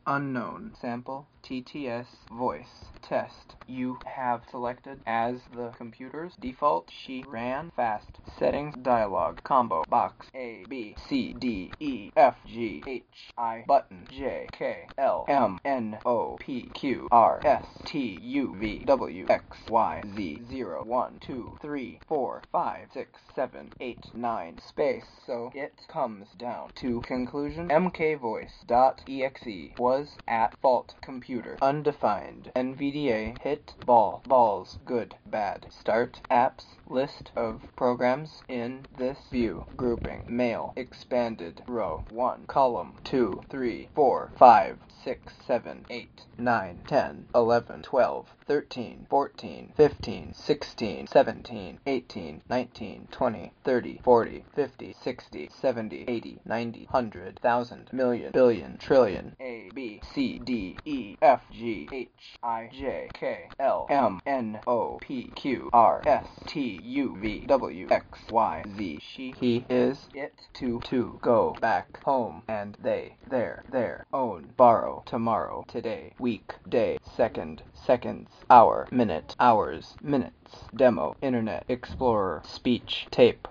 Unknown. Sample TTS voice test. You have selected as the computer's default. She ran fast. Settings dialog. Combo box. A B C D E F G H I button J K L M N O P Q R S T U V W X Y Z 0 1 2 3 4 5 6 7 8 9 space. So it comes down to conclusion. mkvoice.exe was at fault. Computer undefined. NVDA hit ball. Balls good bad. Start apps. List of programs in this view. Grouping. Mail. Expanded. Row 1. Column 2 3 4 5 6 7 8 9 10 11 12 13 14 15 16 17 18 19 20 30 40 50 60 70 80 90 100 1000 million billion trillion. A B C D E F G H I J K L M N O P Q R S T U V W X Y Z. She, he, is, it, to, go, back, home, and they, their, own, borrow, tomorrow, today, week, day, second, seconds, hour, minute, hours, minutes, demo, Internet Explorer, speech, tape.